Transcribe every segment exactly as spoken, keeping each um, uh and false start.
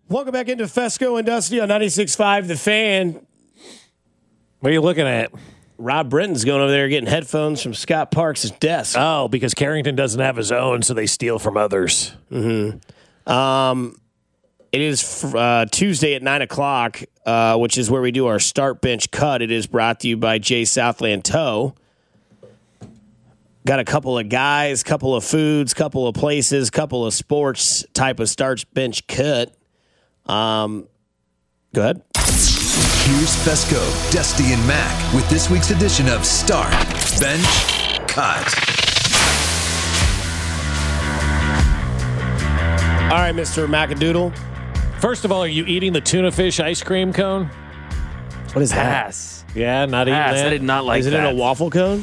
Welcome back into Fesco and Dusty on ninety-six point five The Fan. What are you looking at? Rob Britton's going over there getting headphones from Scott Parks' desk. Oh, because Carrington doesn't have his own, so they steal from others. Mm-hmm. Um, it is uh, Tuesday at nine o'clock, uh, which is where we do our start bench cut. It is brought to you by Jay Southland Tow. Got a couple of guys, couple of foods, couple of places, couple of sports type of start bench cut. Um, go ahead. Here's Fesco, Dusty, and Mac with this week's edition of Start, Bench, Cut. All right, Mister Macadoodle. First of all, are you eating the tuna fish ice cream cone? What is that? Pass. Yeah, not Pass. eating that? I did not like Is it that. in a waffle cone?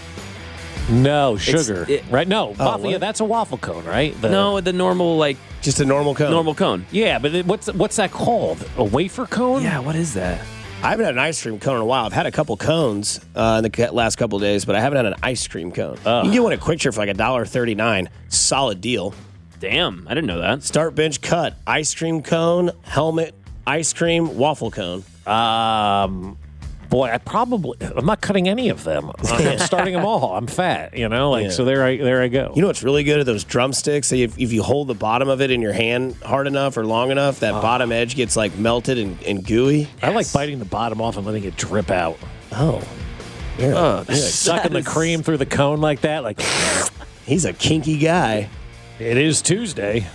No, sugar. it- right? No, Oh, waffle, yeah, what? that's a waffle cone, right? The- No, the normal, like, Just a normal cone? normal cone. Yeah, but it, what's what's that called? A wafer cone? Yeah, what is that? I haven't had an ice cream cone in a while. I've had a couple cones uh, in the ca- last couple of days, but I haven't had an ice cream cone. Oh. You can get one at Quick Trip for like one dollar thirty-nine. Solid deal. Damn, I didn't know that. Start bench cut. Ice cream cone, helmet, ice cream, waffle cone. Um, boy, I probably I'm not cutting any of them. I'm starting them all. I'm fat, you know, like Yeah. so. There I there I go. You know what's really good are those drumsticks. If, if you hold the bottom of it in your hand hard enough or long enough, that bottom edge gets like melted and, and gooey. I like biting the bottom off and letting it drip out. Oh. You're, Ugh. you're a- Sucking the is- cream through the cone like that, like he's a kinky guy. it is Tuesday.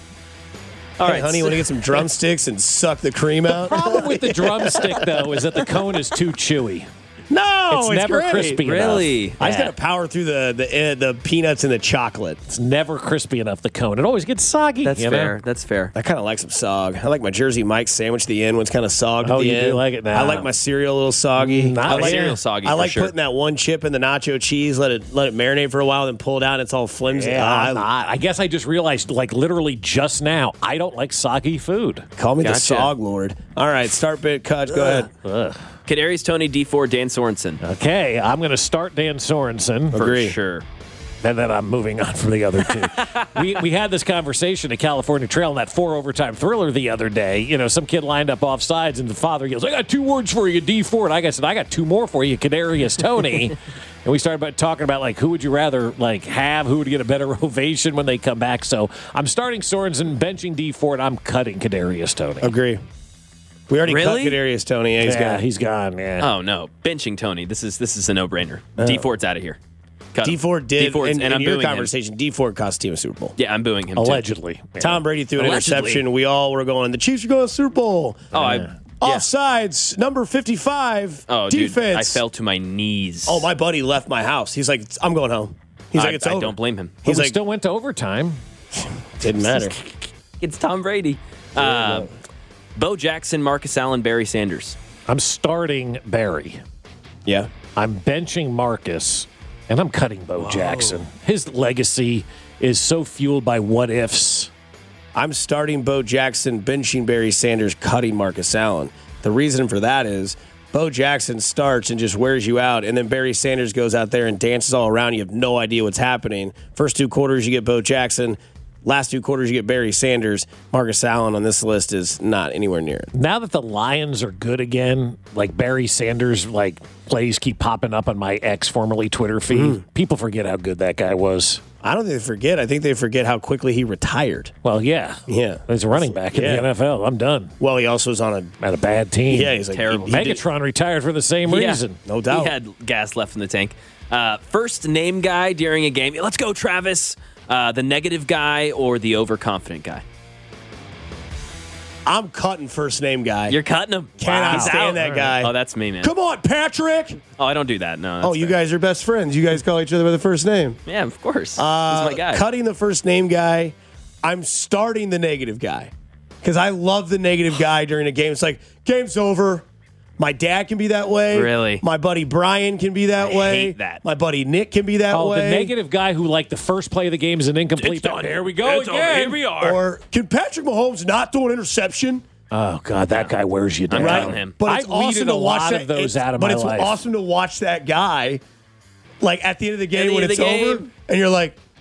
All Hey, right, honey, so- want to get some drumsticks and suck the cream out? Problem with the drumstick though is that the cone is too chewy. No, It's it's, never great. crispy enough. Really? I just Yeah. got to power through the the uh, the peanuts and the chocolate. It's never crispy enough. The cone. It always gets soggy. That's you know? fair. That's fair. I kind of like some sog. I like my Jersey Mike's sandwich at the end when it's kind of sogged Oh, at the you end. do like it now. I like my cereal a little soggy. Mm, I not like cereal soggy I for like sure. putting that one chip in the nacho cheese, let it let it marinate for a while, then pull it out. And it's all flimsy. Yeah, Ah, I'm not. I guess I just realized, like literally just now, I don't like soggy food. call me Gotcha. the sog lord. All right, start bit cut. Go ahead. Ugh. Kadarius Toney, D four, Dan Sorensen. Okay, I'm going to start Dan Sorensen. For Agree. sure. And then I'm moving on from the other two. we we had this conversation at California Trail in that four overtime thriller the other day. You know, some kid lined up off sides, and the father yells, "I got two words for you, D four." And I said, "I got two more for you, Kadarius Toney." And we started about talking about like who would you rather like have, who would get a better ovation when they come back. So I'm starting Sorensen, benching D four, and I'm cutting Kadarius Toney. Agree. We already Really? cut Kadarius Toney. Yeah, he's yeah, gone. he's gone. Yeah. Oh, no. Benching Toney. This is this is a no-brainer. D four's out of here. Cut him. D four did, D four's- in, and in I'm your booing him. conversation, D four cost the team a Super Bowl. Yeah, I'm booing him, too. Allegedly. Yeah. Tom Brady threw an Allegedly. interception. We all were going, the Chiefs are going to the Super Bowl. Oh, I... Yeah. Offsides, number fifty-five, Oh, dude, defense. I fell to my knees. Oh, my buddy left my house. He's like, I'm going home. He's I, like, it's I over. don't blame him. But He's we like, still went to overtime. didn't matter. It's Tom Brady. Uh, Bo Jackson, Marcus Allen, Barry Sanders. I'm starting Barry. Yeah. I'm benching Marcus, and I'm cutting Bo Jackson. His legacy is so fueled by what ifs. I'm starting Bo Jackson, benching Barry Sanders, cutting Marcus Allen. The reason for that is Bo Jackson starts and just wears you out, and then Barry Sanders goes out there and dances all around. You have no idea what's happening. First two quarters, you get Bo Jackson. Last two quarters, you get Barry Sanders. Marcus Allen on this list is not anywhere near it. Now that the Lions are good again, like Barry Sanders, like plays keep popping up on my ex, formerly Twitter feed. Mm. People forget how good that guy was. I don't think they forget. I think they forget how quickly he retired. Well, yeah. Yeah. He's a running back in Yeah. the N F L. I'm done. Well, he also was on a At a bad team. yeah. He's like Terrible. he- he did- Megatron retired for the same Yeah. reason. No doubt. He had gas left in the tank. Uh, first name guy during a game. Let's go, Travis. Uh, the negative guy or the overconfident guy? I'm cutting first name guy. You're cutting him. Cannot He's stand out. that guy. Oh, that's me, man. Come on, Patrick. Oh, I don't do that. No. Oh, that's you fair. guys are best friends. You guys call each other by the first name. Yeah, of course. Uh, He's my guy. Cutting the first name guy. I'm starting the negative guy because I love the negative guy during a game. It's like, game's over. My dad can be that way. Really? My buddy Brian can be that I way. hate that. My buddy Nick can be that Oh, way. the negative guy who, like, the first play of the game is an incomplete. It's done. Here we go It's over. again. Here we are. Or can Patrick Mahomes not throw an interception? Oh, God, that guy wears you down. I'm cutting him. But it's I've awesome weeded to a watch lot that. of those it's- out of but my it's life. awesome to watch that guy, like at the end of the game the when end it's of the over, game. and you're like,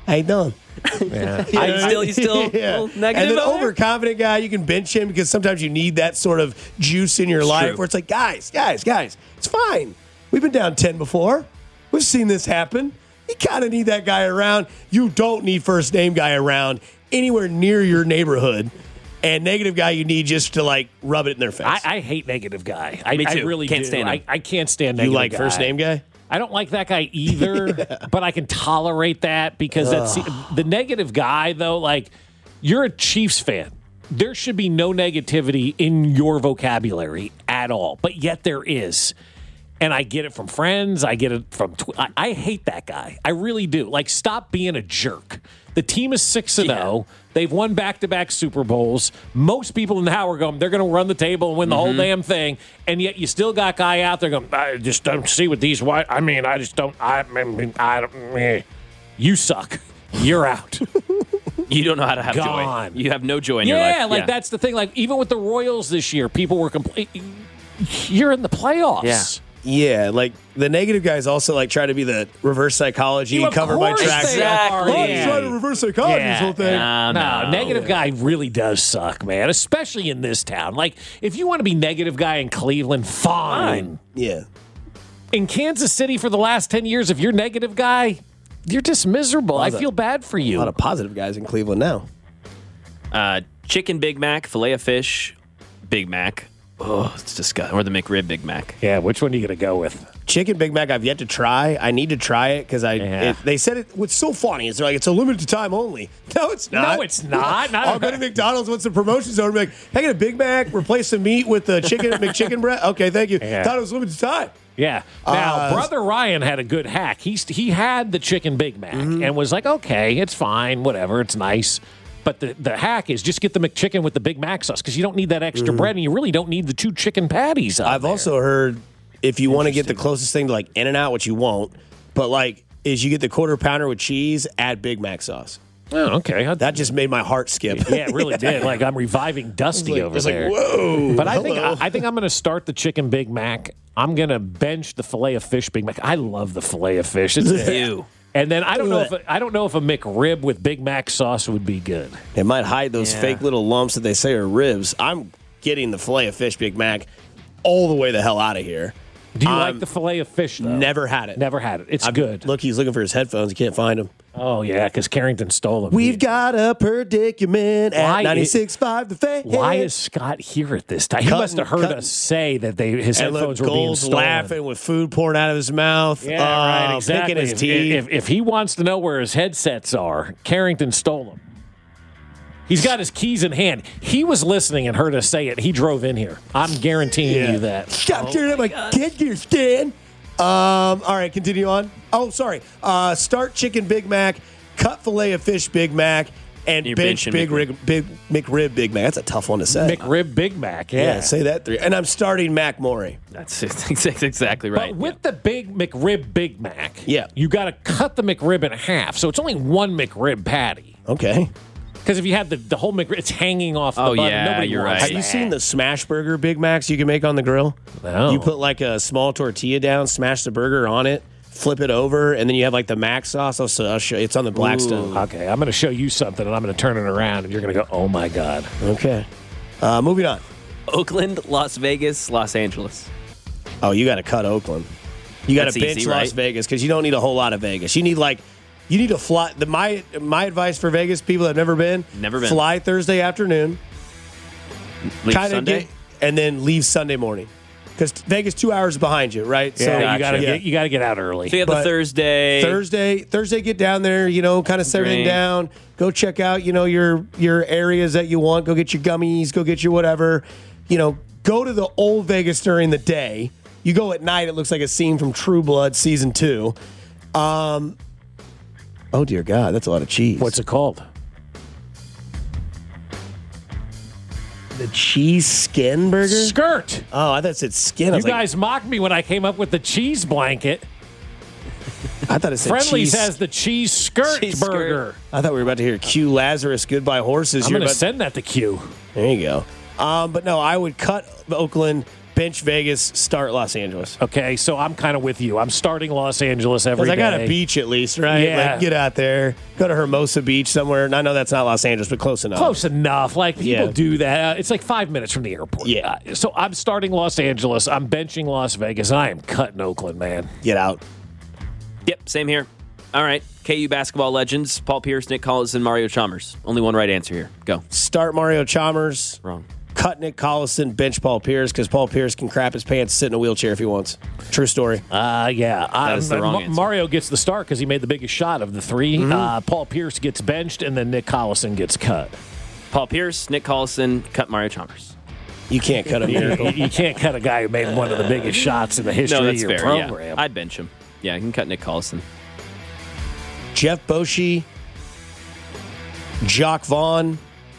How you doing? Yeah. I, you still, you still Yeah. a little And negative. then over there? overconfident guy, you can bench him because sometimes you need that sort of juice in your life true. where it's like, guys, guys, guys, it's fine. We've been down ten before. We've seen this happen. You kind of need that guy around. You don't need first name guy around anywhere near your neighborhood. And negative guy you need just to like rub it in their face. I, I hate negative guy. I, Me I too. really Can't do. stand him. I, I can't stand you negative like guy. first name guy? I don't like that guy either, but I can tolerate that because that's the negative guy, though. Like, you're a Chiefs fan. There should be no negativity in your vocabulary at all, but yet there is. And I get it from friends. I get it from. Tw- I, I hate that guy. I really do. Like, stop being a jerk. The team is six and zero. They've won back-to-back Super Bowls. Most people in the hour are going, they're going to run the table and win the whole damn thing. And yet you still got guy out there going, I just don't see what these white. I mean, I just don't. I mean, I don't. eh. You suck. You're out. You don't know how to have Gone. joy. You have no joy in your life. Yeah, like that's the thing. Like even with the Royals this year, people were complete. You're in the playoffs. Yeah. Yeah, like the negative guys also like try to be the reverse psychology You, of covered by course tracks. they Exactly. are, Oh, he's yeah. trying to reverse psychology Yeah. this whole thing. No, No, no. negative guy really does suck, man. Especially in this town. Like, if you want to be negative guy in Cleveland, fine. Yeah. In Kansas City for the last ten years, if you're negative guy, you're just miserable. I of- feel bad for A you. lot of positive guys in Cleveland now. Uh, chicken Big Mac, filet of fish, Big Mac. Oh, it's disgusting. Or the McRib Big Mac. Yeah, which one are you going to go with? Chicken Big Mac, I've yet to try. I need to try it because I. Yeah. It, they said it. What's so funny is they're like it's a limited time only. No, it's not. No, it's not. Not I'll go to McDonald's once the promotion's over. And be like, hey, I get a Big Mac, replace the meat with the chicken McChicken breast. Okay, thank you. Yeah. Thought it was limited time. Yeah. Now, Uh, Brother Ryan had a good hack. He, he had the chicken Big Mac and was like, okay, it's fine, whatever, it's nice. But the, the hack is just get the McChicken with the Big Mac sauce because you don't need that extra bread and you really don't need the two chicken patties. on I've there. also heard if you want to get the closest thing to like In-N-Out, which you won't, but like is you get the quarter pounder with cheese, add Big Mac sauce. Oh, okay. I- That just made my heart skip. yeah, it really did. Like I'm reviving Dusty like- over it's like, there. whoa, But I think hello. I, I think I'm going to start the chicken Big Mac. I'm going to bench the filet of fish Big Mac. I love the filet of fish. It's, Ew. and then I don't know if a, I don't know if a McRib with Big Mac sauce would be good. It might hide those Yeah. fake little lumps that they say are ribs. I'm getting the filet of fish Big Mac all the way the hell out of here. Do you Um, like the filet of fish though? Never had it. Never had it. It's I'm- good. Look, he's looking for his headphones. He can't find them. Oh yeah, because Carrington stole them. We've got a predicament Why at ninety-six point five The Fan. Why is Scott here at this time? He Cutting- must have heard cutting. us say that they his and headphones look, were being Gold's stolen. laughing with food pouring out of his mouth. Yeah, uh, right, exactly. Picking his If, teeth. if, if he wants to know where his headsets are, Carrington stole them. He's got his keys in hand. He was listening and heard us say it. He drove in here. I'm guaranteeing you that. Stop staring at my kid gear stand. Um, all right, continue on. Oh, sorry. Uh, start chicken Big Mac, cut filet of fish Big Mac, and You're bench benching big, McRib. rig, big McRib Big Mac. That's a tough one to say. McRib Big Mac, yeah. yeah, say that three. And I'm starting Mac Maury. That's, that's exactly right. But with the big McRib Big Mac, Yeah. you got to cut the McRib in half. So it's only one McRib patty. Okay. Because if you had the, the whole McRib, it's hanging off the Oh, bun. yeah, Nobody you're wants right. Have you that. seen the Smash Burger Big Macs you can make on the grill? No. You put like a small tortilla down, smash the burger on it, flip it over, and then you have like the mac sauce. I'll, I'll show you. It's on the Blackstone. Okay, I'm going to show you something, and I'm going to turn it around, and you're going to go, oh, my God. Okay. Uh, moving on. Oakland, Las Vegas, Los Angeles. Oh, you got to cut Oakland. You got to That's bench easy, Las right? Vegas because you don't need a whole lot of Vegas. You need like, you need to fly. The, my my advice for Vegas people that have never been, Never been. fly Thursday afternoon, Leave kind of Sunday. get, and then leave Sunday morning because Vegas two hours behind you, right? Yeah, you Gotcha. got to Yeah. get you got to get out early. So you have But the Thursday. Thursday, Thursday, get down there. You know, kind of set everything Drink. down. Go check out. You know your your areas that you want. Go get your gummies. Go get your whatever. You know, go to the old Vegas during the day. You go at night. It looks like a scene from True Blood season two. Um. Oh dear God, that's a lot of cheese. What's it called? the cheese skin burger? Skirt. Oh, I thought it said skin. I You was like, guys mocked me when I came up with the cheese blanket. I thought it said Friendly's cheese. has the cheese skirt Cheese burger. I thought we were about to hear Q Lazarus, Goodbye Horses. I'm You're going to about- send that to Q. There you go. Um, but no, I would cut Oakland, bench bench Vegas, start Los Angeles. Okay, so I'm kind of with you. I'm starting Los Angeles every Because day. I got a beach at least, right? Yeah. Like, get out there. Go to Hermosa Beach somewhere. And I know that's not Los Angeles, but close enough. Close enough. Like, people Yeah. do that. It's like five minutes from the airport. Yeah. Uh, so I'm starting Los Angeles. I'm benching Las Vegas. And I am cutting Oakland, man. Get out. Yep, same here. All right, K U basketball legends, Paul Pierce, Nick Collison, Mario Chalmers. Only one right answer here. Go. Start Mario Chalmers. Wrong. Cut Nick Collison, bench Paul Pierce, because Paul Pierce can crap his pants, sit in a wheelchair if he wants. True story. Uh, yeah. That is the wrong Ma- answer. Mario gets the start because he made the biggest shot of the three. Mm-hmm. Uh, Paul Pierce gets benched, and then Nick Collison gets cut. Paul Pierce, Nick Collison, cut Mario Chalmers. You can't cut a you, miracle. you can't cut a guy who made one of the biggest shots in the history No, of that's your fair. Yeah. program. I'd bench him. Yeah, you can cut Nick Collison. Jeff Boschee, Jock Vaughn.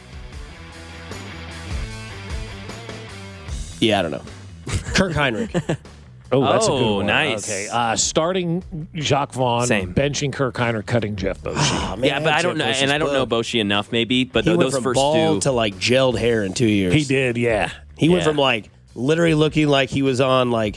Yeah, I don't know. Kirk Heinrich. Oh, that's a Oh, good one. nice. Okay, uh, starting Jacques Vaughn, Same. benching Kirk Heinrich, cutting Jeff Boschee. Oh, man, Yeah, but I don't know, Jeff and I don't know book. Boschee enough, maybe. But He th- went those from first bald two, to like gelled hair in two years. He did, yeah. He went Yeah. from like literally looking like he was on like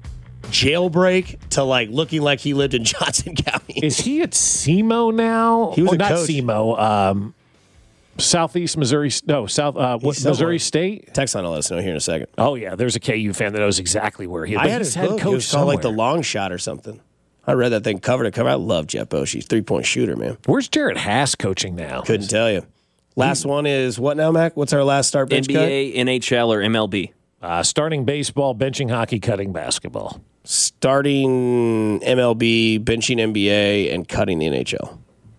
jailbreak to like looking like he lived in Johnson County. Is he at SEMO now? He was oh, a not coach. SEMO. Um, Southeast Missouri. No, South. Uh, what, somewhere. Missouri State. Text on, let us know here in a second. Oh yeah, there's a K U fan that knows exactly where he is. I But had he's his head book. It coach was called like the somewhere. long shot or something. I read that thing cover to cover. I love Jeff Boschee. Three point shooter, man. Where's Jared Haas coaching now? Couldn't tell you. Last one is what now, Mac? What's our last start N bench B A, N H L, or M L B. Uh, starting baseball, benching hockey, cutting basketball. cut? Starting M L B, benching N B A, and cutting the N H L.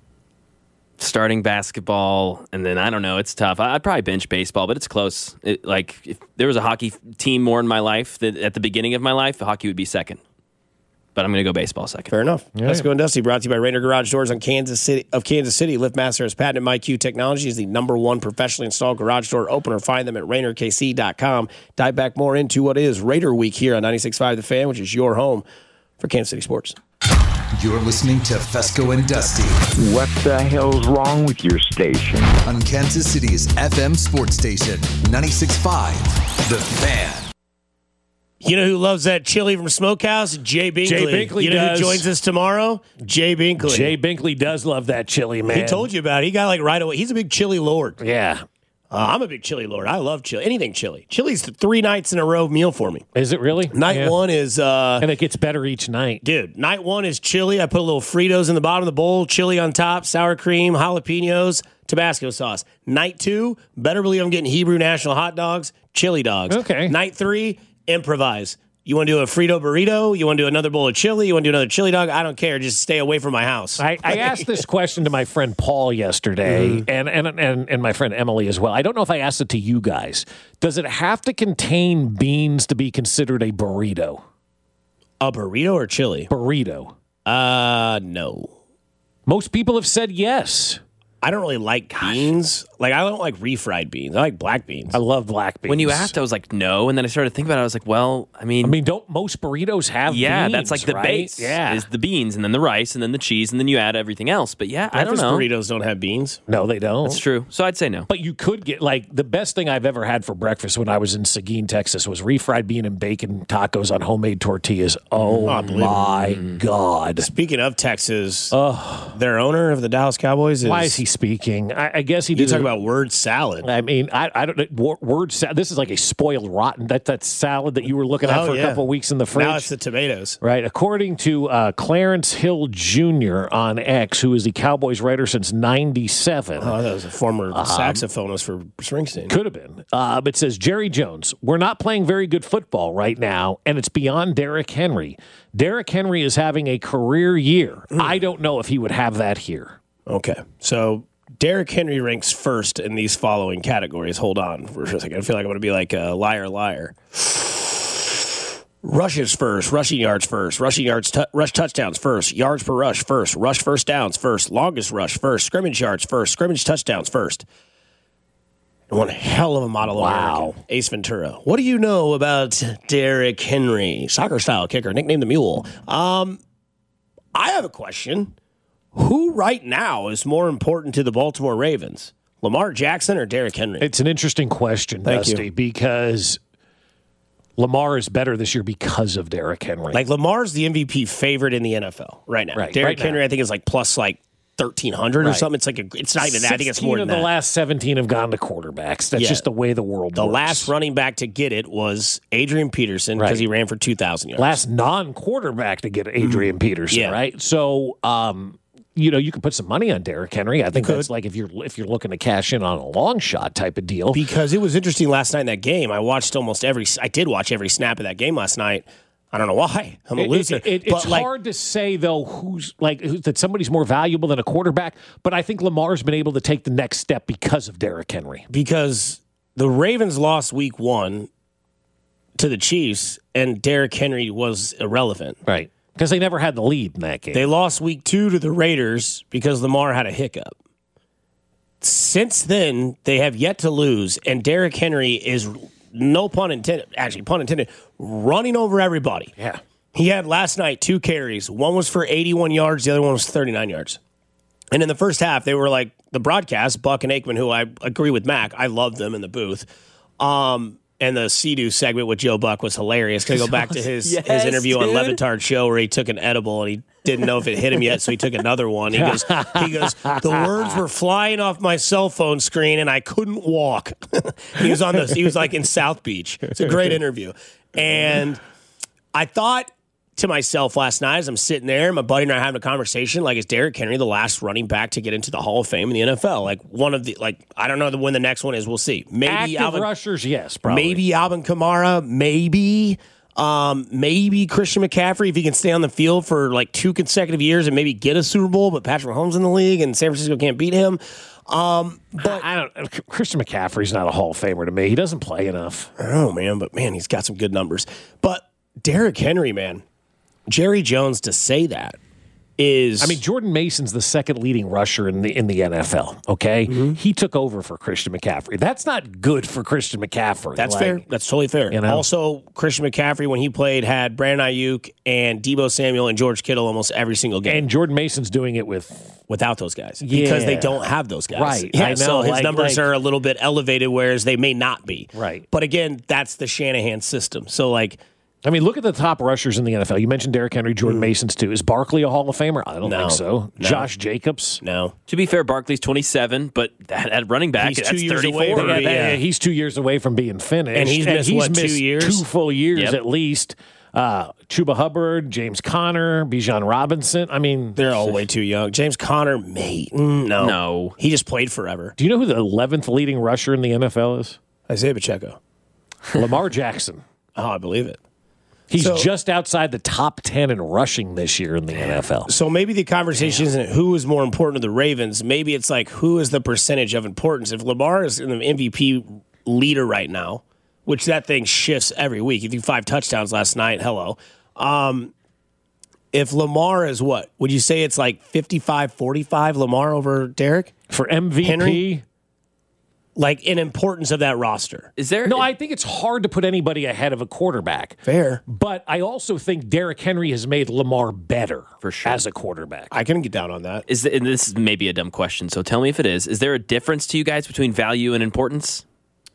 Starting basketball, and then I don't know. It's tough. I- I'd probably bench baseball, but it's close. It, like if there was a hockey f- team more in my life that at the beginning of my life, hockey would be second. But I'm going to go baseball second. Fair enough. Yeah. Let's go and Dusty. Brought to you by Rainer Garage Doors on Kansas City of Kansas City. LiftMaster has patented MyQ technology is the number one professionally installed garage door opener. Find them at Rainer K C dot com. Dive back more into what is Raider Week here on ninety-six point five The Fan, which is your home for Kansas City sports. You're listening to Fesco and Dusty What the hell's wrong with your station? on Kansas City's F M sports station, ninety-six point five The Fan. You know who loves that chili from Smokehouse? Jay Binkley. Jay Binkley You know does. who joins us tomorrow? Jay Binkley. Jay Binkley does love that chili, man. He told you about it. He got like right away. He's a big chili lord. Yeah. Uh, I'm a big chili lord. I love chili. Anything chili. Chili's the three nights in a row meal for me. Is it really? Night Yeah. one is, uh, And it gets better each night. dude, night one is chili. I put a little Fritos in the bottom of the bowl, chili on top, sour cream, jalapenos, Tabasco sauce. Night two, better believe I'm getting Hebrew National hot dogs, chili dogs. Okay. Night three, improvise. You want to do a Frito burrito? You want to do another bowl of chili? You want to do another chili dog? I don't care. Just stay away from my house. I, I asked this question to my friend Paul yesterday, Mm-hmm. and, and and and my friend Emily as well. I don't know if I asked it to you guys. Does it have to contain beans to be considered a burrito? A burrito or chili? Burrito. Uh, no. Most people have said yes. I don't really like beans. Like, I don't like refried beans. I like black beans. I love black beans. When you asked, I was like, no. And then I started thinking about it. I was like, well, I mean, I mean, don't most burritos have yeah, beans, that's like the right? base. Yeah. Is the beans, and then the rice, and then the cheese, and then you add everything else. But yeah, I don't Breakfast know. burritos don't have beans. No, they don't. It's true. So I'd say no. But you could get, like, the best thing I've ever had for breakfast when I was in Seguin, Texas was refried bean and bacon tacos on homemade tortillas. Oh, my God. Speaking of Texas, their owner of the Dallas Cowboys is. Why is he speaking? I, I guess he You did. talk about word salad. I mean, I, I don't know. Word, word sa- This is like a spoiled rotten. That that salad that you were looking at Oh, for yeah. a couple of weeks in the fridge. Now it's the tomatoes. Right. According to uh, Clarence Hill Junior on X, who is the Cowboys writer since ninety-seven. Oh, that was a former saxophonist for Springsteen. Could have been. Uh, but it says, Jerry Jones, we're not playing very good football right now, and it's beyond Derrick Henry. Derrick Henry is having a career year. I don't know if he would have that here. Okay. So Derrick Henry ranks first in these following categories. Hold on for a second. I feel like I'm going to be like a liar, liar. Rushes first, rushing yards first, rushing yards, tu- rush touchdowns first, yards per rush first, rush first downs first, longest rush first, scrimmage yards first, scrimmage touchdowns first. And one hell of a model Wow. American, Ace Ventura. What do you know about Derrick Henry? Soccer style kicker, nicknamed the Mule. Um, I have a question. Who right now is more important to the Baltimore Ravens? Lamar Jackson or Derrick Henry? It's an interesting question, Thank Dusty, you. because Lamar is better this year because of Derrick Henry. Like Lamar's the M V P favorite in the N F L right now. Right, Derrick right Henry, now. I think, is like plus like thirteen hundred or Right. something. It's like a, it's not even that. I think it's more than of the that. last seventeen have gone to quarterbacks. That's Yeah. just the way the world The works. last running back to get it was Adrian Peterson because Right. he ran for two thousand yards. last non-quarterback to get Adrian Peterson, Yeah. right? So, um, you know, you can put some money on Derrick Henry. I think could. that's like if you're if you're looking to cash in on a long shot type of deal. Because it was interesting last night in that game. I watched almost every. I did watch every snap of that game last night. I don't know why. I'm a It- loser. it- it- but it's like, hard to say though who's like who, that somebody's more valuable than a quarterback. But I think Lamar's been able to take the next step because of Derrick Henry. because the Ravens lost week one to the Chiefs, and Derrick Henry was irrelevant. Right. Because they never had the lead in that game. They lost week two to the Raiders because Lamar had a hiccup. Since then, they have yet to lose, and Derrick Henry is, no pun intended, actually pun intended, running over everybody. yeah. He had last night two carries. One was for eighty-one yards, the other one was thirty-nine yards. And in the first half, they were like the broadcast, Buck and Aikman, who I agree with Mac. I love them in the booth. Um, and the Sea-Doo segment with Joe Buck was hilarious. Can I go back to his, Yes, his interview on dude. Levitard's show where he took an edible and he didn't know if it hit him yet, so he took another one. He goes, he goes, the words were flying off my cell phone screen and I couldn't walk. he was on the, he was like in South Beach. It's a great interview. And I thought to myself last night as I'm sitting there, my buddy and I are having a conversation, like, is Derrick Henry the last running back to get into the Hall of Fame in the N F L? Like, one of the, like, I don't know when the next one is. We'll see. Maybe Active Alvin, rushers, yes, probably. maybe Alvin Kamara, maybe, um, maybe Christian McCaffrey if he can stay on the field for like two consecutive years and maybe get a Super Bowl, but Patrick Mahomes in the league and San Francisco can't beat him. Um, But I don't. Christian McCaffrey's not a Hall of Famer to me. He doesn't play enough. I don't know, man, but man, he's got some good numbers. But Derrick Henry, man, Jerry Jones to say that is, I mean, Jordan Mason's the second leading rusher in the in the N F L. Okay, Mm-hmm. he took over for Christian McCaffrey. That's not good for Christian McCaffrey. that's Like, fair. That's totally fair. you know? Also, Christian McCaffrey, when he played, had Brandon Ayuk and Deebo Samuel and George Kittle almost every single game And Jordan Mason's doing it with without those guys because they Yeah. don't have those guys. Right. Yeah, I know, so his like- numbers like- are a little bit elevated, whereas they may not be. Right. But again, that's the Shanahan system. So, like, I mean, look at the top rushers in the N F L. You mentioned Derrick Henry, Jordan Mason's too. Is Barkley a Hall of Famer? I don't No. think so. No. Josh Jacobs. no. To be fair, Barkley's twenty-seven, but that at running back, He's that's two years thirty-four. away from Yeah, being- that- yeah. he's two years away from being finished, And he's missed, what, two missed years? two full years Yep. at least. Uh, Chuba Hubbard, James Conner, Bijan Robinson. I mean, They're all way too young. James Conner, mate. Mm, no. No. He just played forever. do you know who the eleventh leading rusher in the N F L is? Isaiah Pacheco. Lamar Jackson. Oh, I believe it. He's So- just outside the top ten in rushing this year in the N F L. So maybe the conversation isn't who is more important to the Ravens. Maybe it's like who is the percentage of importance. If Lamar is an M V P leader right now, which that thing shifts every week. He threw five touchdowns last night. Hello. Um, if Lamar is what? Would you say it's like fifty-five forty-five Lamar over Derrick? For M V P, Henry? Like in importance of that roster. Is there? no, I think it's hard to put anybody ahead of a quarterback. Fair. But I also think Derrick Henry has made Lamar better For sure. as a quarterback. I can get down on that. Is the, and this is maybe a dumb question, so tell me if it is. Is there a difference to you guys between value and importance?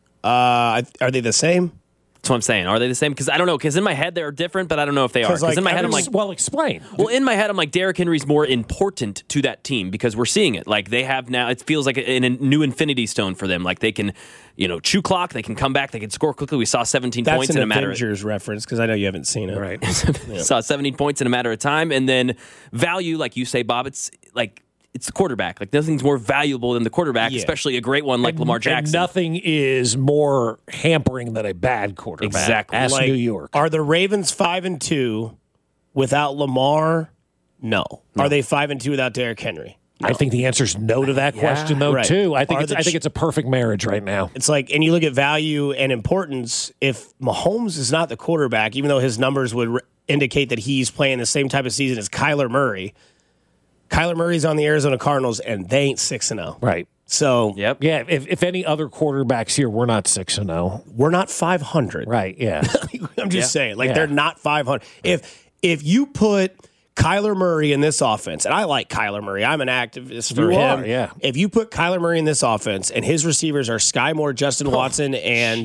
Uh, are they the same? That's what I'm saying. Are they the same? Because I don't know. Because in my head they're different, but I don't know if they are. 'Cause, Because like, in my head I'm every- like, well, explain. well, in my head I'm like, Derrick Henry's more important to that team because we're seeing it. Like they have now, it feels like a, a new infinity stone for them. Like they can, you know, chew clock. They can come back. They can score quickly. We saw seventeen That's points an in a matter. of Avengers reference because I know you haven't seen it. Right. Saw seventeen points in a matter of time, and then value, like you say, Bob. It's like it's the quarterback. Like nothing's more valuable than the quarterback, Yeah. especially a great one like Lamar And Jackson. nothing is more hampering than a bad quarterback. Exactly. Ask Like, New York. Are the Ravens five and two without Lamar? No. Are they five and two without Derrick Henry? I think the answer is no to that question, though. Right. Too. I think Are it's, the I think ch- it's a perfect marriage right now. It's like, and you look at value and importance. If Mahomes is not the quarterback, even though his numbers would re- indicate that he's playing the same type of season as Kyler Murray, Kyler Murray's on the Arizona Cardinals, and they ain't six and zero. Right. So Yep. Yeah. If, if any other quarterbacks here, we're not six and zero. we're not five hundred. Right. Yeah. I'm just saying, like Yeah. they're not five hundred. If if you put Kyler Murray in this offense, and I like Kyler Murray. I'm an activist for You him. are, yeah. If you put Kyler Murray in this offense, and his receivers are Sky Moore, Justin Watson, and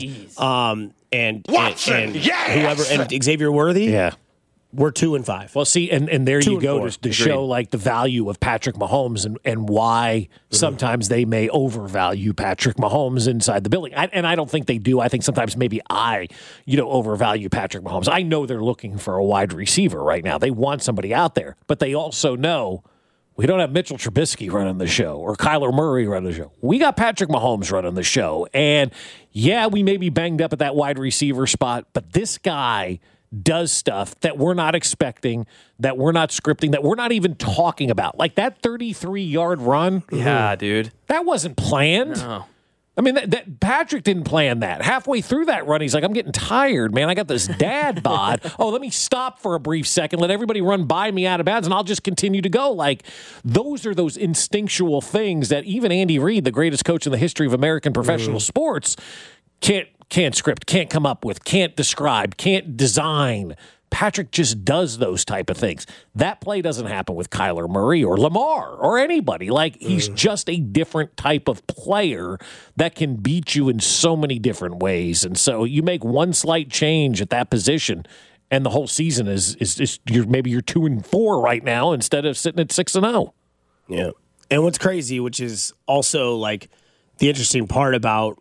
um and Watson, and, and yes! whoever and Xavier Worthy, Yeah. we're two and five. Well, see, and, and there Two you and go four. to, to show like the value of Patrick Mahomes and, and why Mm-hmm. sometimes they may overvalue Patrick Mahomes inside the building. I, and I don't think they do. I think sometimes maybe I, you know, overvalue Patrick Mahomes. I know they're looking for a wide receiver right now. They want somebody out there, but they also know we don't have Mitchell Trubisky running the show or Kyler Murray running the show. We got Patrick Mahomes running the show. And yeah, we may be banged up at that wide receiver spot, but this guy does stuff that we're not expecting, that we're not scripting, that we're not even talking about. Like that thirty-three-yard run. Yeah, dude. That wasn't planned. No. I mean, that, that Patrick didn't plan that. Halfway through that run, he's like, I'm getting tired, man. I got this dad bod. Oh, let me stop for a brief second, let everybody run by me out of bounds, and I'll just continue to go. Like, those are those instinctual things that even Andy Reid, the greatest coach in the history of American professional sports, can't can't script, can't come up with, can't describe, can't design. Patrick just does those type of things. That play doesn't happen with Kyler Murray or Lamar or anybody. Like, he's just a different type of player that can beat you in so many different ways. And so you make one slight change at that position, and the whole season is is, is you're maybe you're two and four right now instead of sitting at six and zero. Yeah. And what's crazy, which is also like the interesting part about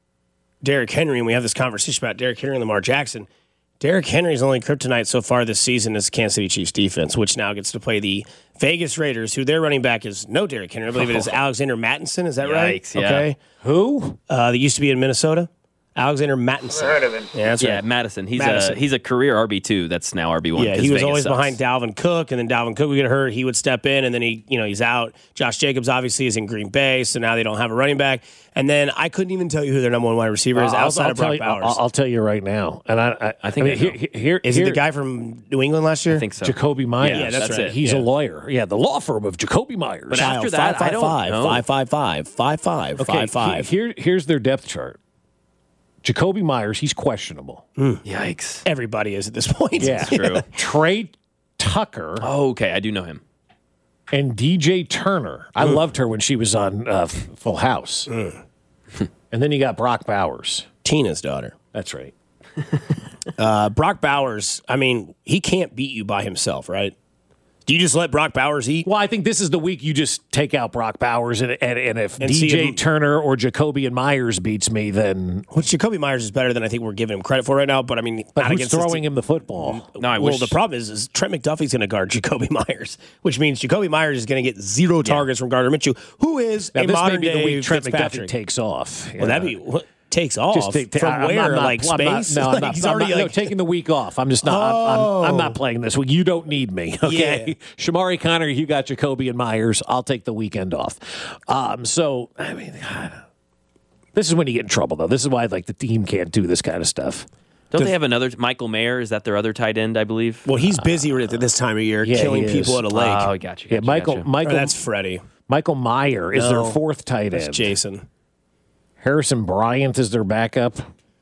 Derrick Henry, and we have this conversation about Derrick Henry and Lamar Jackson. Derrick Henry's only kryptonite so far this season is Kansas City Chiefs defense, which now gets to play the Vegas Raiders, who their running back is no Derrick Henry. I believe it is Alexander Mattinson. Is that right? Yikes, yeah. Okay. Who? Uh, that used to be in Minnesota. Alexander Mattinson. Heard of him. Yeah, that's Yeah, right. Madison. He's Madison. a he's a career R B two. That's now R B one. Yeah, he was always behind Dalvin Cook, and then Dalvin Cook would get hurt. He would step in, and then he, you know, he's out. Josh Jacobs obviously is in Green Bay, so now they don't have a running back. And then I couldn't even tell you who their number one wide receiver is I'll- outside I'll of Brock tell you, Bowers. I'll, I'll tell you right now. And I, I, I think mean, I here, know. here, here, is he here- the guy from New England last year? I think so. Jacoby Myers. Yeah, that's right. He's Yeah. a lawyer. Yeah, the law firm of Jacoby Myers. But after that, five, I don't five, know. five, five, five, five, five, okay, five, five. he- Here, here's their depth chart. Jacoby Myers, he's questionable. Yikes. Everybody is at this point. Yeah, True. Trey Tucker Oh, okay. I do know him. and D J Turner. I loved her when she was on uh, F- Full House. and then you got Brock Bowers. Tina's daughter. That's right. Uh, Brock Bowers, I mean, he can't beat you by himself, right? Do you just let Brock Bowers eat? Well, I think this is the week you just take out Brock Bowers, and and, and if And see D J him- Turner or Jacoby and Myers beats me, then Which Jacoby Myers is better than I think we're giving him credit for right now, but I mean, but not who's against this throwing team. him the football? No, I well, wish. the problem is, is Trent McDuffie's going to guard Jacoby Myers, which means Jacoby Myers is going to get zero targets from Gardner Minshew, who is Now, a this may modern be the day week Trent McDuffie Fitzpatrick. takes off. Well, that'd be what takes off Just take, from I- I'm where, not- I'm not- like I'm not- space. no, I'm Like, not, he's I'm already not- no, like taking the week off. I'm just not. I'm, I'm, I'm not Oh. playing this week. You don't need me. Okay, Yeah. Shamari Connor, you got Jacoby and Myers. I'll take the weekend off. Um, so I mean, God, this is when you get in trouble, though. This is why like the team can't do this kind of stuff. Don't they have another Michael Mayer? Is that their other tight end? I believe. well, he's busy at this time of year, Yeah, killing he people is. at a lake. Oh, got you. Yeah, got you, Michael. got you. Or Michael. that's Freddie. Michael Meyer is No, their fourth tight That's end. Jason. Harrison Bryant is their backup.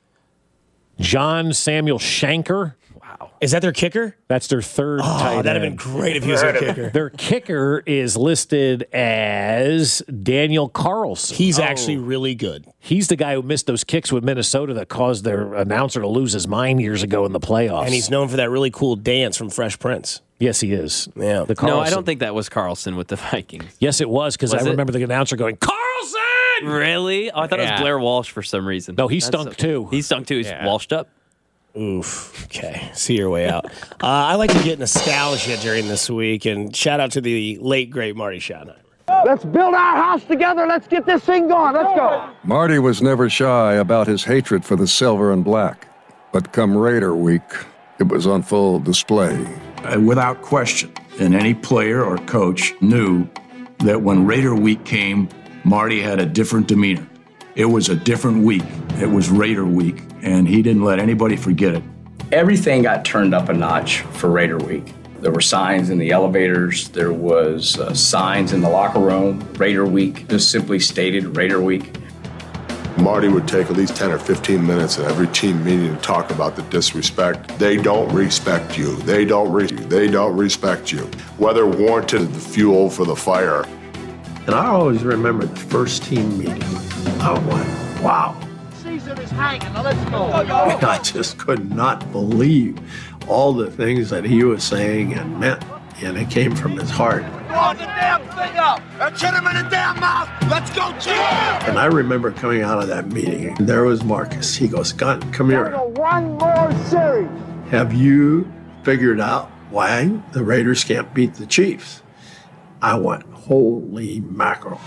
John Samuel Shanker. Is that their kicker? That's their third Oh, tight that'd have end. been great if he was their kicker. Their kicker is listed as Daniel Carlson. He's actually really good. He's the guy who missed those kicks with Minnesota that caused their announcer to lose his mind years ago in the playoffs. And he's known for that really cool dance from Fresh Prince. yes, he is. Yeah. The No, I Carlson. don't think that was Carlson with the Vikings. Yes, it was because I Was it? remember the announcer going Carlson. Really? Oh, I thought it Yeah. was Blair Walsh for some reason. No, he That's stunk so- too. He stunk too. He's Yeah. washed up. Oof. Okay. See your way out. Uh, I like to get nostalgia during this week, and shout out to the late, great Marty Schottenheimer. Let's build our house together. Let's get this thing going. Let's go. Marty was never shy about his hatred for the silver and black. But come Raider week, it was on full display. Uh, without question, and any player or coach knew that when Raider week came, Marty had a different demeanor. It was a different week. It was Raider week, and he didn't let anybody forget it. Everything got turned up a notch for Raider Week. There were signs in the elevators. There was uh, signs in the locker room. Raider Week just simply stated Raider Week. Marty would take at least ten or fifteen minutes in every team meeting to talk about the disrespect. They don't respect you. They don't re- They don't respect you. Whether warranted the fuel for the fire. And I always remember the first team meeting. I went, wow. Season is hanging. Now let's go. And I just could not believe all the things that he was saying and meant. And it came from his heart. Blow the damn thing up and hit him in the damn mouth. Let's go, Jim. And I remember coming out of that meeting, and there was Marcus. He goes, Gunn, come here. One more series. Have you figured out why the Raiders can't beat the Chiefs? I went, holy mackerel.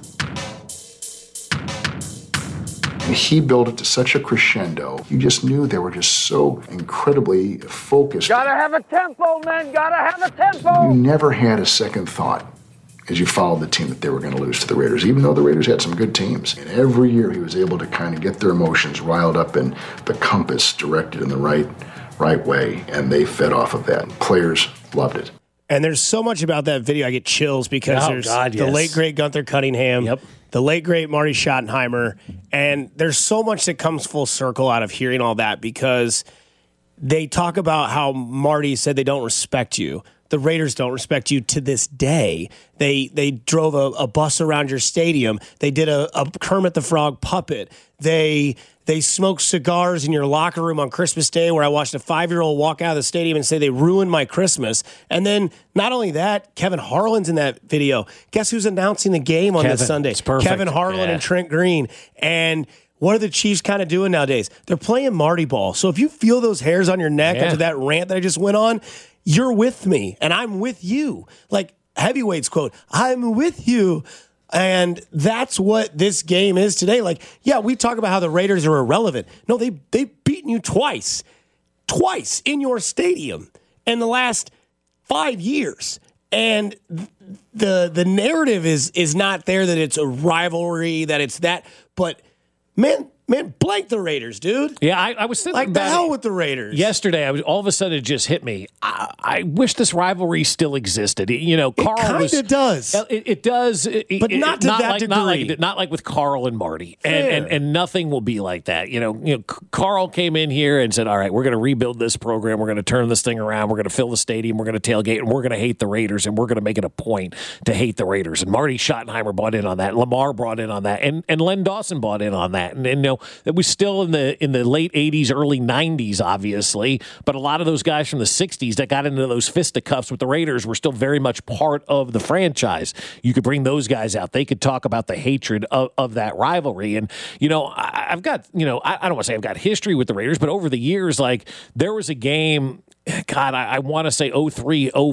He built it to such a crescendo. You just knew they were just so incredibly focused. Gotta have a tempo, man. Gotta have a tempo. You never had a second thought as you followed the team that they were going to lose to the Raiders, even though the Raiders had some good teams. And every year he was able to kind of get their emotions riled up and the compass directed in the right, right way, and they fed off of that. Players loved it. And there's so much about that video, I get chills because Oh, there's God, the yes. late, great Gunther Cunningham, Yep. the late, great Marty Schottenheimer, and there's so much that comes full circle out of hearing all that because they talk about how Marty said they don't respect you. The Raiders don't respect you to this day. They they drove a, a bus around your stadium. They did a, a Kermit the Frog puppet. They they smoked cigars in your locker room on Christmas Day where I watched a five-year-old walk out of the stadium and say they ruined my Christmas. And then not only that, Kevin Harlan's in that video. Guess who's announcing the game on Kevin, this Sunday? it's perfect. Kevin Harlan Yeah. and Trent Green. And what are the Chiefs kind of doing nowadays? They're playing Marty ball. So if you feel those hairs on your neck Yeah. after that rant that I just went on, you're with me and I'm with you. Like Heavyweights quote, I'm with you. And that's what this game is today. Like, yeah, we talk about how the Raiders are irrelevant. No, they they've beaten you twice. Twice in your stadium in the last five years. And the the narrative is is not there that it's a rivalry, that it's that, but man, man, blank the Raiders, dude. Yeah, I, I was thinking Like the about hell it with the Raiders. yesterday. I was all of a sudden it just hit me. I, I wish this rivalry still existed. You know, Carl It was. kind of does. It, it does, it- But it- not to that like, Not degree. like, not like with Carl and Marty, and, Fair. and and nothing will be like that. You know, you know, C- Carl came in here and said, "All right, we're going to rebuild this program. We're going to turn this thing around. We're going to fill the stadium. We're going to tailgate, and we're going to hate the Raiders, and we're going to make it a point to hate the Raiders." And Marty Schottenheimer bought in on that. Lamar brought in on that, and and Len Dawson bought in on that. And, and you know, it was still in the in the late eighties, early nineties, obviously, but a lot of those guys from the sixties that got into those fisticuffs with the Raiders were still very much part of the franchise. You could bring those guys out. They could talk about the hatred of, of that rivalry. And, you know, I, I've got, you know, I, I don't want to say I've got history with the Raiders, but over the years, like, there was a game, God, I, I want to say oh three, oh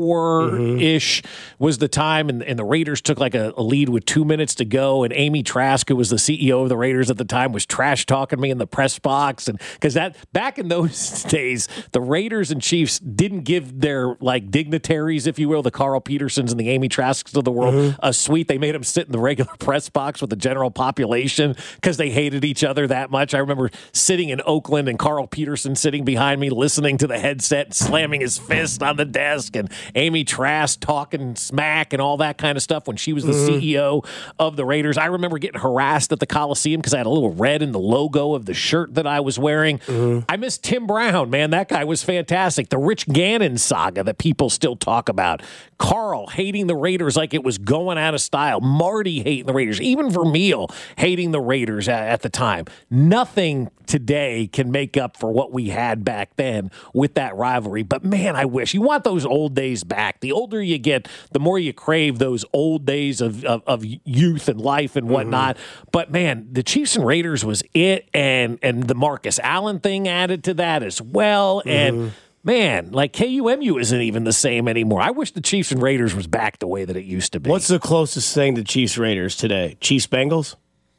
four-ish was the time, and, and the Raiders took like a, a lead with two minutes to go, and Amy Trask, who was the C E O of the Raiders at the time, was trash-talking me in the press box. And because that, back in those days, the Raiders and Chiefs didn't give their, like, dignitaries, if you will, the Carl Petersons and the Amy Trasks of the world, a suite. They made them sit in the regular press box with the general population because they hated each other that much. I remember sitting in Oakland and Carl Peterson sitting behind me, listening to the headset, slamming his fist on the desk, and Amy Trask talking smack and all that kind of stuff when she was the C E O of the Raiders. I remember getting harassed at the Coliseum because I had a little red in the logo of the shirt that I was wearing. I miss Tim Brown, man. That guy was fantastic. The Rich Gannon saga that people still talk about. Carl hating the Raiders like it was going out of style. Marty hating the Raiders. Even Vermeil hating the Raiders at, at the time. Nothing today can make up for what we had back then with that rivalry. But man, I wish. You want those old days back. The older you get, the more you crave those old days of, of, of youth and life and whatnot. Mm-hmm. But man, the Chiefs and Raiders was it, and and the Marcus Allen thing added to that as well. Mm-hmm. And man, like K U M U isn't even the same anymore. I wish the Chiefs and Raiders was back the way that it used to be. What's the closest thing to Chiefs Raiders today? Chiefs Bengals?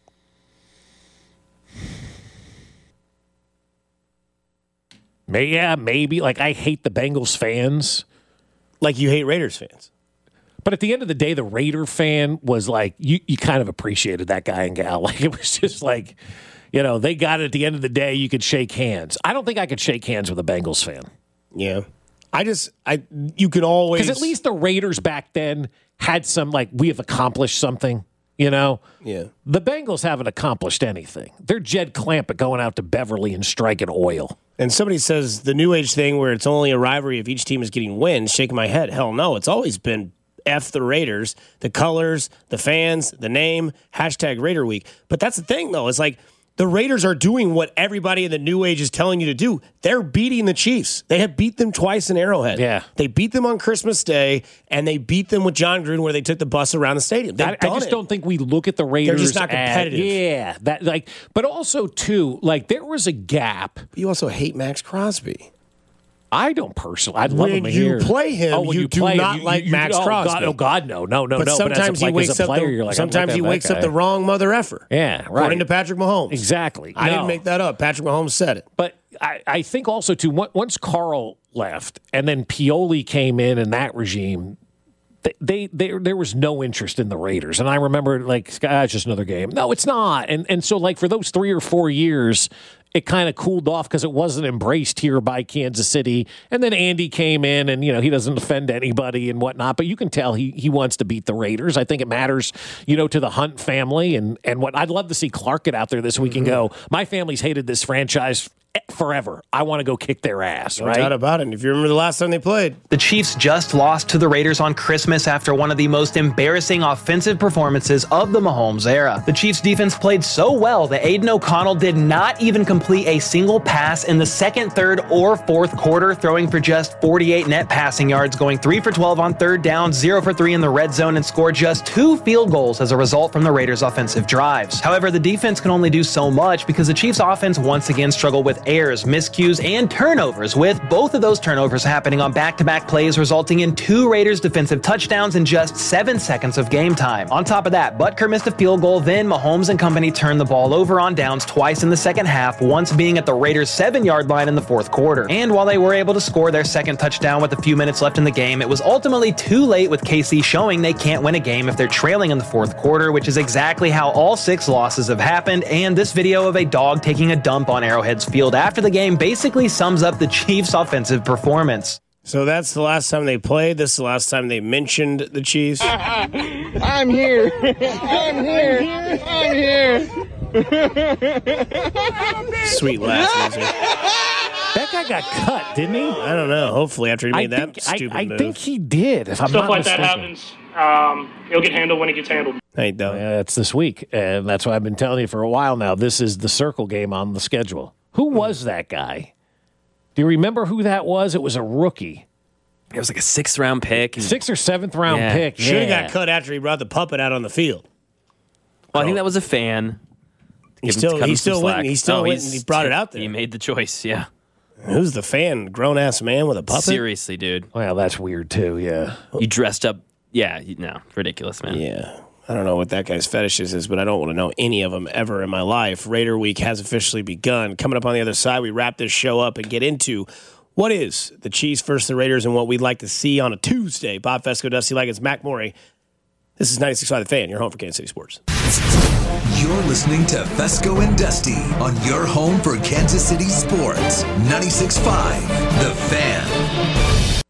May, yeah, maybe. Like, I hate the Bengals fans. Like you hate Raiders fans. But at the end of the day, the Raider fan was like, you, you kind of appreciated that guy and gal. Like, it was just like, you know, they got it at the end of the day. You could shake hands. I don't think I could shake hands with a Bengals fan. Yeah. I just, I you could always. Because at least the Raiders back then had some, like, we have accomplished something. You know? Yeah. The Bengals haven't accomplished anything. They're Jed Clampett going out to Beverly and striking oil. And somebody says the new age thing where it's only a rivalry if each team is getting wins, shaking my head. Hell no. It's always been F the Raiders, the colors, the fans, the name, hashtag Raider Week. But that's the thing, though. It's like the Raiders are doing what everybody in the new age is telling you to do. They're beating the Chiefs. They have beat them twice in Arrowhead. Yeah. They beat them on Christmas Day, and they beat them with John Gruden where they took the bus around the stadium. They've I, done I just it. don't think we look at the Raiders. They're just not as- competitive. yeah, that like, but also too, like there was a gap. You also hate Max Crosby. I don't personally. I'd love When him you here. play him, oh, when you you, do play not him, you- like you- Max oh, Crosby. God, oh God, no, no, no, But no. sometimes but as a, like, he wakes as a up. player, The, you're like, sometimes I'm he not that wakes up guy. the wrong mother effer. Yeah, right. According to Patrick Mahomes. Exactly. I No. didn't make that up. Patrick Mahomes said it. But I, I think also too on- once Carl left and then Pioli came in in that regime, they, they, they there was no interest in the Raiders. And I remember like ah, it's just another game. No, it's not. And and so like for those three or four years, it kind of cooled off because it wasn't embraced here by Kansas City. And then Andy came in and, you know, he doesn't offend anybody and whatnot, but you can tell he he wants to beat the Raiders. I think it matters, you know, to the Hunt family. And, and what I'd love to see Clark get out there this week and go, my family's hated this franchise forever. I want to go kick their ass, No right? doubt about it. And if you remember the last time they played, The Chiefs just lost to the Raiders on Christmas after one of the most embarrassing offensive performances of the Mahomes era. The Chiefs defense played so well that Aiden O'Connell did not even complete a single pass in the second, third, or fourth quarter, throwing for just forty-eight net passing yards, going three for twelve on third down, zero for three in the red zone, and scored just two field goals as a result from the Raiders' offensive drives. However, the defense can only do so much because the Chiefs' offense once again struggled with errors, miscues, and turnovers, with both of those turnovers happening on back-to-back plays, resulting in two Raiders defensive touchdowns in just seven seconds of game time. On top of that, Butker missed a field goal, then Mahomes and company turned the ball over on downs twice in the second half, once being at the Raiders' seven-yard line in the fourth quarter. And while they were able to score their second touchdown with a few minutes left in the game, it was ultimately too late, with K C showing they can't win a game if they're trailing in the fourth quarter, which is exactly how all six losses have happened. And this video of a dog taking a dump on Arrowhead's field after the game basically sums up the Chiefs' offensive performance. so that's the last time they played. This is the last time they mentioned the Chiefs. I'm here. I'm here. I'm here. Sweet laugh music. That guy got cut, didn't he? I don't know. Hopefully, after he I made that think, stupid I, I move. think he did, if I'm Stuff not like that mistaken. happens. Um, it'll get handled when it gets handled. Ain't though. Yeah, it's this week, and that's what I've been telling you for a while now. This is the circle game on the schedule. Who was that guy? Do you remember who that was? It was a rookie. It was like a sixth round pick. and- Sixth or seventh round Yeah. pick. Should have yeah. got cut after he brought the puppet out on the field. Well, I think that was a fan. He Give him- still, cut he him some still went. slack. He still Oh, went he's- and he brought it out there. He made the choice. Yeah. Who's the fan? Grown ass man with a puppet. Seriously, dude. Well, that's weird too. Yeah. You dressed up. Yeah. You, no, ridiculous, man. Yeah. I don't know what that guy's fetishes is, but I don't want to know any of them ever in my life. Raider Week has officially begun. Coming up on the other side, we wrap this show up and get into what is the Chiefs versus the Raiders and what we'd like to see on a Tuesday. Bob Fesco, Dusty Leggins, Mac Morey. This is ninety-six point five The Fan, your home for Kansas City sports. You're listening to Fesco and Dusty on your home for Kansas City sports. ninety-six point five The Fan.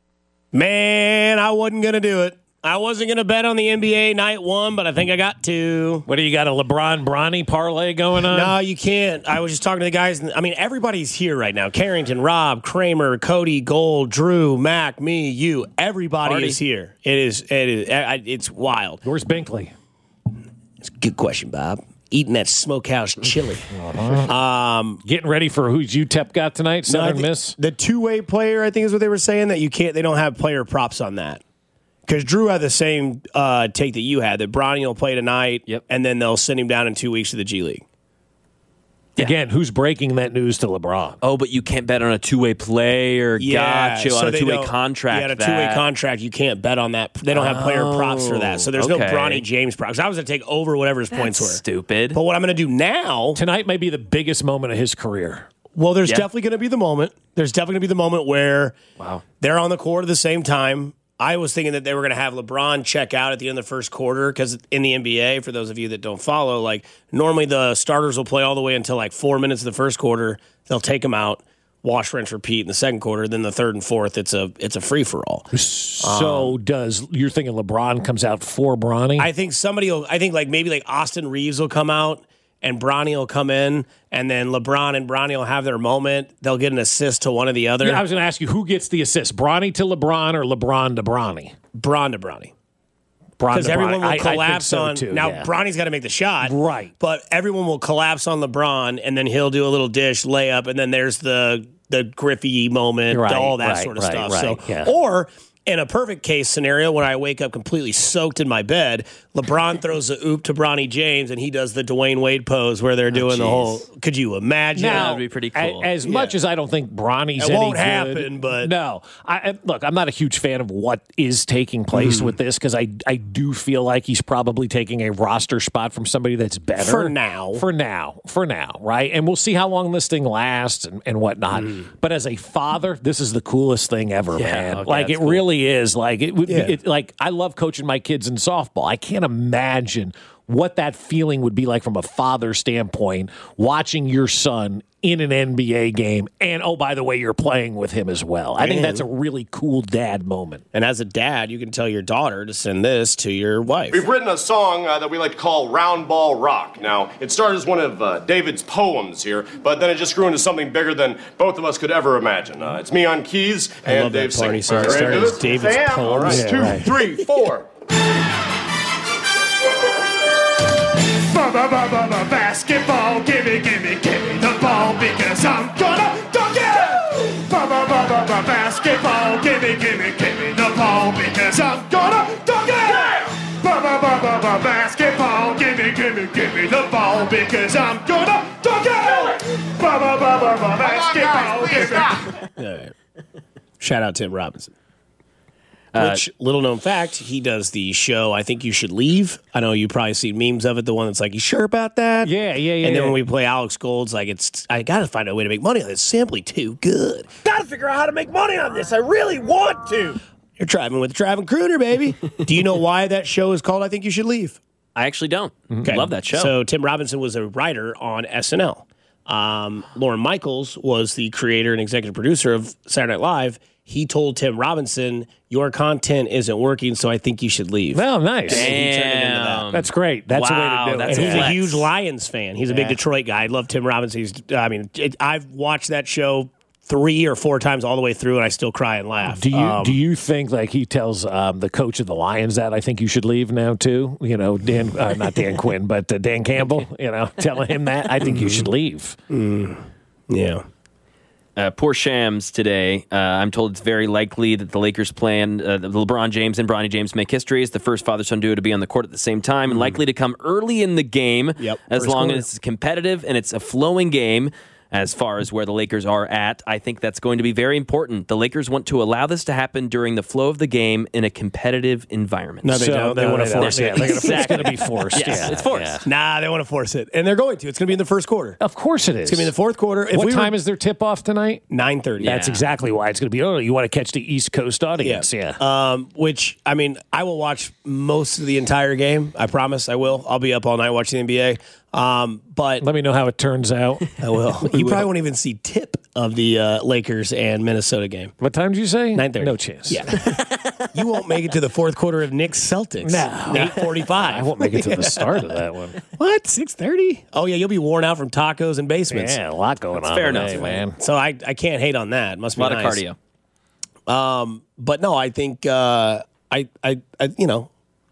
Man, I wasn't going to do it. I wasn't going to bet on the N B A night one, but I think I got to. What do you got, a LeBron Bronny parlay going on? No, you can't. I was just talking to the guys. And, I mean, everybody's here right now. Carrington, Rob, Kramer, Cody, Gold, Drew, Mac, me, you. Everybody Party. is here. It is. It is. I, it's wild. Where's Binkley? It's a good question, Bob. Eating that smokehouse chili. um, Getting ready for who's U T E P got tonight? no, I Southern thi- Miss? The two-way player, I think, is what they were saying, that you can't. They don't have player props on that. Because Drew had the same uh, take that you had, that Bronny will play tonight, Yep. and then they'll send him down in two weeks to the G League. Again, who's breaking that news to LeBron? Oh, but you can't bet on a two way play or gotcha on a they two way don't- contract. Yeah, on a that- two-way contract, you can't bet on that. They don't have player props for that, so there's no okay. Bronny James props. I was going to take over whatever his points That's were. stupid. But what I'm going to do now, Tonight may be the biggest moment of his career. well, there's Yeah. definitely going to be the moment. There's definitely going to be the moment where Wow. they're on the court at the same time. I was thinking that they were going to have LeBron check out at the end of the first quarter because in the N B A, for those of you that don't follow, like normally the starters will play all the way until like four minutes of the first quarter. They'll take them out. wash, rinse, repeat in the second quarter. Then the third and fourth, it's a it's a free for all. So um, does you're thinking LeBron comes out for Bronny? I think somebody will. I think like maybe like Austin Reeves will come out and Bronny will come in, and then LeBron and Bronny will have their moment. They'll get an assist to one or the other. Yeah, I was going to ask you who gets the assist, Bronny to LeBron or LeBron to Bronny? Bron to Bronny. Because everyone will I, collapse I so on too, now. Yeah. Bronny's got to make the shot, right? But everyone will collapse on LeBron, and then he'll do a little dish layup, and then there's the the Griffey moment, Right, all that right, sort of right, stuff. right, so, yeah. or in a perfect case scenario, when I wake up completely soaked in my bed, LeBron throws a oop to Bronny James, and he does the Dwayne Wade pose where they're doing geez. the whole. Could you imagine? Now, that would be pretty cool. a- As much as I don't think Bronny's It any won't good, happen, but- no. I, I- look, I'm not a huge fan of what is taking place with this because I I do feel like he's probably taking a roster spot from somebody that's better For now. For now, for now, right? And we'll see how long this thing lasts and, and whatnot. But as a father, this is the coolest thing ever, Yeah, man. okay, like it that's cool. really is. Like it would. Yeah. It, like I love coaching my kids in softball. I can't imagine what that feeling would be like from a father standpoint, watching your son in an N B A game, and oh, by the way, you're playing with him as well. I think that's a really cool dad moment. And as a dad, you can tell your daughter to send this to your wife. We've written a song uh, that we like to call Round Ball Rock. Now, it started as one of uh, David's poems here, but then it just grew into something bigger than both of us could ever imagine. Uh, it's me on keys I and love that Dave part. He singing. says it All right, started ready to as do this? David's Sam? poems. All right, Yeah, two, right. three, four. Basketball, gimme, gimme, gimme the ball because I'm gonna dunk it! Basketball, gimme, gimme, gimme the ball because I'm gonna dunk it! Basketball, gimme, gimme, gimme the ball because I'm gonna dunk it! Basketball, gimme. All right. Shout out Tim Robinson. Uh, Which, little known fact, he does the show I Think You Should Leave. I know you probably seen memes of it, the one that's like, you sure about that? Yeah, yeah, yeah. And then yeah. when we play Alex Gold's like, it's I got to find a way to make money on this. Simply too good. Gotta figure out how to make money on this. I really want to. You're driving with Travis Crooner, baby. Do you know why that show is called I Think You Should Leave? I actually don't. Love that show. So Tim Robinson was a writer on S N L. Um, Lauren Michaels was the creator and executive producer of Saturday Night Live. He told Tim Robinson, your content isn't working, so I think you should leave. Oh, nice. And then he turned it into that. Damn. That's great. That's Wow, a way to do that's it. And he's flex. a huge Lions fan. He's a big Yeah. Detroit guy. I love Tim Robinson. He's, I mean, it, I've watched that show three or four times all the way through, and I still cry and laugh. Do you Um, do you think like he tells um, the coach of the Lions that I think you should leave now too? You know, Dan, uh, not Dan Quinn, but uh, Dan Campbell. You know, telling him that I think you should leave. Yeah. Uh, poor Shams today. Uh, I'm told it's very likely that the Lakers plan, uh, that LeBron James and Bronny James make history as the first father-son duo to be on the court at the same time and likely to come early in the game Yep, as first long quarter. as it's competitive and it's a flowing game. As far as where the Lakers are at, I think that's going to be very important. The Lakers want to allow this to happen during the flow of the game in a competitive environment. No, they So, don't. They no, want to they don't. force Yeah, it. they're gonna- it's going to be forced. Yes, yeah, it's forced. yeah. Nah, they want to force it. And they're going to. It's going to be in the first quarter. Of course it is. It's going to be in the fourth quarter. If what we time were, is their tip off tonight? nine thirty. That's exactly why it's going to be early. You want to catch the East Coast audience. Yeah. Um, which, I mean, I will watch most of the entire game. I promise I will. I'll be up all night watching the N B A. Um, but Let me know how it turns out. I will. You probably won't even see tip of the uh, Lakers and Minnesota game. What time did you say? nine thirty. No chance. Yeah. You won't make it to the fourth quarter of Knicks Celtics. No. eight forty-five. I won't make it to the start of that one. What? six thirty? Oh, yeah, you'll be worn out from tacos and basements. Yeah, a lot going That's on fair today, enough. man. So I, I can't hate on that. Must A be lot nice. of cardio. Um, but no, I think uh, I, I, I, you know,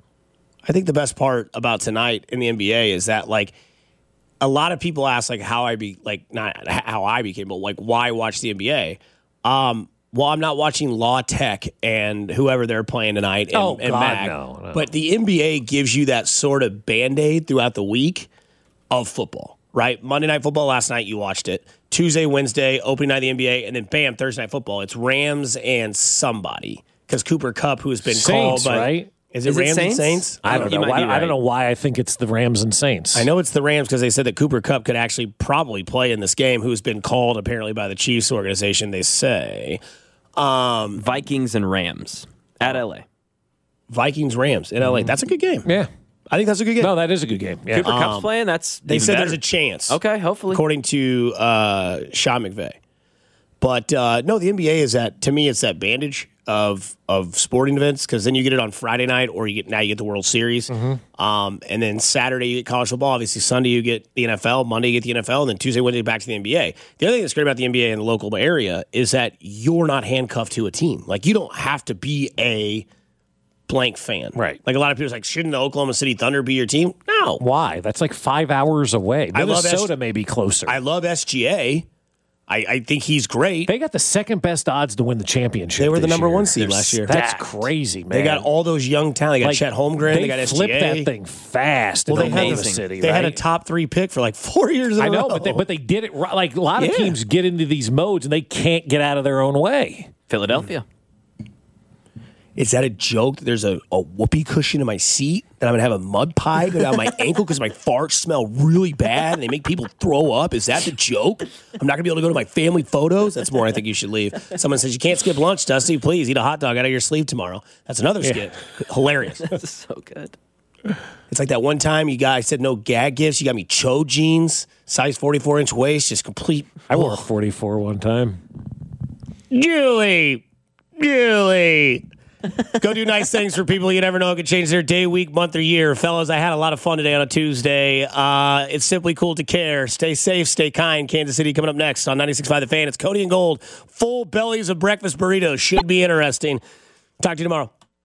I think the best part about tonight in the N B A is that like a lot of people ask like how I be like not how I became, but like why watch the N B A. Um, well, I'm not watching Law Tech and whoever they're playing tonight and, Oh, and God, Mac. no, no. But the N B A gives you that sort of Band-Aid throughout the week of football, right? Monday Night Football last night, you watched it. Tuesday, Wednesday, opening night of the N B A, and then bam, Thursday Night Football. It's Rams and somebody. Because Cooper Kupp, who has been Saints, called by... right? Is it Is it Rams Saints? and Saints? I don't You know. might Why, be I right. don't know why I think it's the Rams and Saints. I know it's the Rams because they said that Cooper Kupp could actually probably play in this game, who's been called apparently by the Chiefs organization, they say. Um, Vikings and Rams at L A. Vikings, Rams in L A. That's a good game. Yeah. I think that's a good game. No, that is a good game. Yeah. Cooper Kupp's Um, playing. That's They even said better. there's a chance. Okay, hopefully. According to uh, Sean McVay. But uh, no, the N B A is that, to me, it's that bandage of of sporting events, because then you get it on Friday night, or you get now you get the World Series. Mm-hmm. Um, and then Saturday you get college football. Obviously, Sunday you get the N F L. Monday you get the N F L. And then Tuesday, Wednesday, back to the N B A. The other thing that's great about the N B A in the local area is that you're not handcuffed to a team. Like, you don't have to be a blank fan. Right. Like, a lot of people are like, shouldn't the Oklahoma City Thunder be your team? No. Why? That's like five hours away. I love Minnesota S- may be closer. I love S G A. I, I think he's great. They got the second best odds to win the championship. They were the this number year. one seed They're last year. That's Stacked. crazy, man. They got all those young talent. They got Like, Chet Holmgren. They, They got S G A. flipped that thing fast. Well, in they had, Oklahoma the, City, they right? had a top three pick for like four years in I a know, row. but they, but they did it right. Like, a lot of Yeah. teams get into these modes and they can't get out of their own way. Philadelphia. Is that a joke? There's a, a whoopee cushion in my seat that I'm going to have a mud pie go down my ankle because my farts smell really bad and they make people throw up? Is that the joke? I'm not going to be able to go to my family photos? That's more I think you should leave. Someone says, you can't skip lunch, Dusty. Please eat a hot dog out of your sleeve tomorrow. That's another skit. Hilarious. That's so good. It's like that one time you guys said no gag gifts. You got me Cho jeans, size forty-four inch waist, just complete. I wore a forty-four one time. Julie, Julie. Go do nice things for people you never know could change their day, week, month, or year. Fellas, I had a lot of fun today on a Tuesday. Uh, it's simply cool to care. Stay safe, stay kind. Kansas City coming up next on ninety-six point five The Fan. It's Cody and Gold. Full bellies of breakfast burritos. Should be interesting. Talk to you tomorrow.